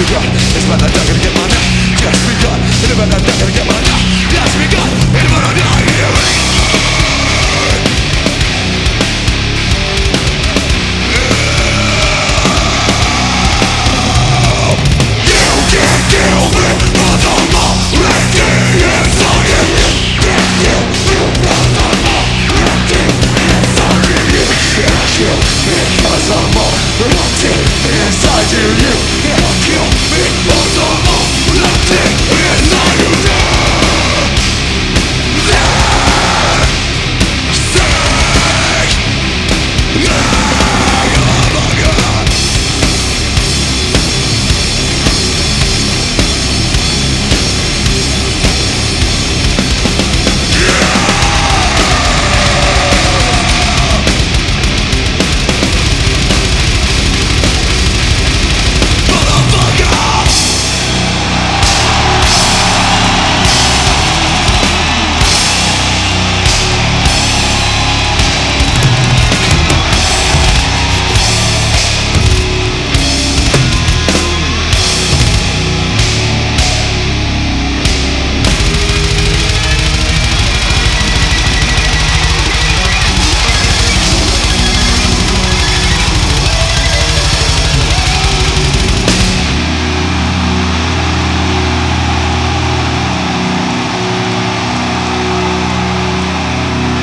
begun. It's about that I'm gonna get my nut. Just begun. It's about that I'm gonna get my nut. Just begun. It's about that I'm gonna get my nut. Because I'm all erupting inside you. You can't kill me, cause I'm all erupting.